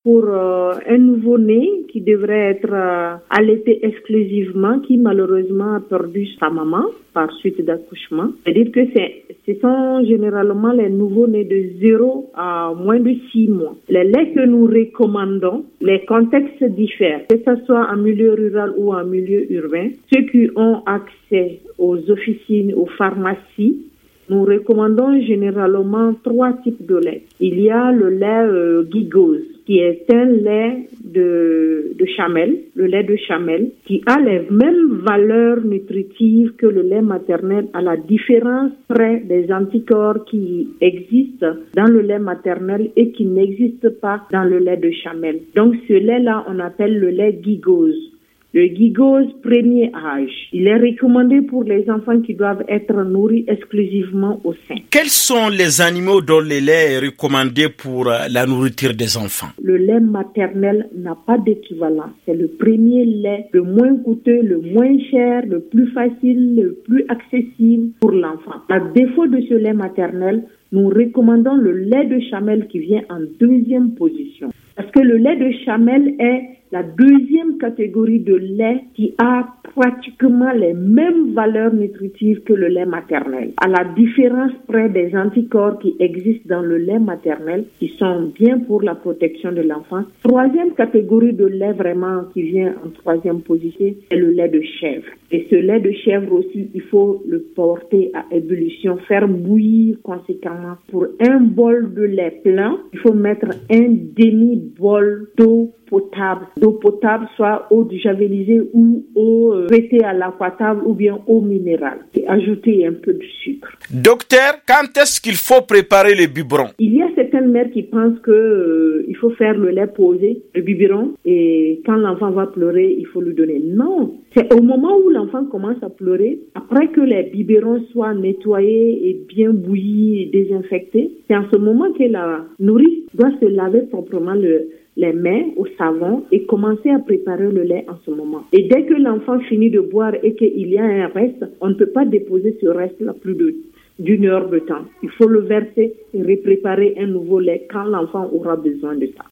pour un nouveau-né qui devrait être allaité exclusivement, qui malheureusement a perdu sa maman par suite d'accouchement. C'est-à-dire que ce sont généralement les nouveaux-nés de 0 à moins de 6 mois. Les laits que nous recommandons, les contextes diffèrent, que ce soit en milieu rural ou en milieu urbain. Ceux qui ont accès aux officines, aux pharmacies, nous recommandons généralement 3 types de lait. Il y a le lait Gigose, qui est un lait de chamelle, le lait de chamelle, qui a les mêmes valeurs nutritives que le lait maternel, à la différence près des anticorps qui existent dans le lait maternel et qui n'existent pas dans le lait de chamelle. Donc ce lait-là, on appelle le lait Gigose. Le Gigose premier âge, il est recommandé pour les enfants qui doivent être nourris exclusivement au sein. Quels sont les animaux dont le lait est recommandé pour la nourriture des enfants? Le lait maternel n'a pas d'équivalent. C'est le premier lait, le moins coûteux, le moins cher, le plus facile, le plus accessible pour l'enfant. À défaut de ce lait maternel, nous recommandons le lait de chamelle qui vient en deuxième position. Parce que le lait de chamelle est la deuxième catégorie de lait qui a pratiquement les mêmes valeurs nutritives que le lait maternel. À la différence près des anticorps qui existent dans le lait maternel, qui sont bien pour la protection de l'enfant. Troisième catégorie de lait vraiment qui vient en troisième position, c'est le lait de chèvre. Et ce lait de chèvre aussi, il faut le porter à ébullition, faire bouillir conséquemment. Pour un bol de lait plein, il faut mettre un demi-bol d'eau potable, soit eau javelisée ou eau traitée à l'aquatable ou bien eau minérale. Et ajouter un peu de sucre. Docteur, quand est-ce qu'il faut préparer le biberon? Il y a certaines mères qui pensent que il faut faire le lait posé, le biberon, et quand l'enfant va pleurer, il faut lui donner. Non, c'est au moment où l'enfant commence à pleurer, après que les biberons soient nettoyés et bien bouillis et désinfectés, c'est en ce moment que la nourrice doit se laver proprement les mains au savon et commencer à préparer le lait en ce moment. Et dès que l'enfant finit de boire et qu'il y a un reste, on ne peut pas déposer ce reste-là plus d'une heure de temps. Il faut le verser et repréparer un nouveau lait quand l'enfant aura besoin de ça.